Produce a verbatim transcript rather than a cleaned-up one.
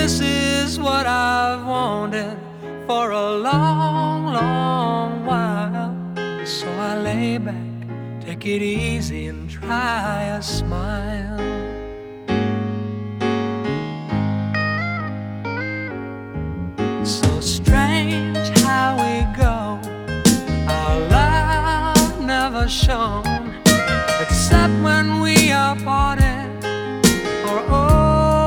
This is what I've wanted for a long, long while. So I lay back, take it easy and try a smile. So strange how we go, our love never shown, except when we are parted.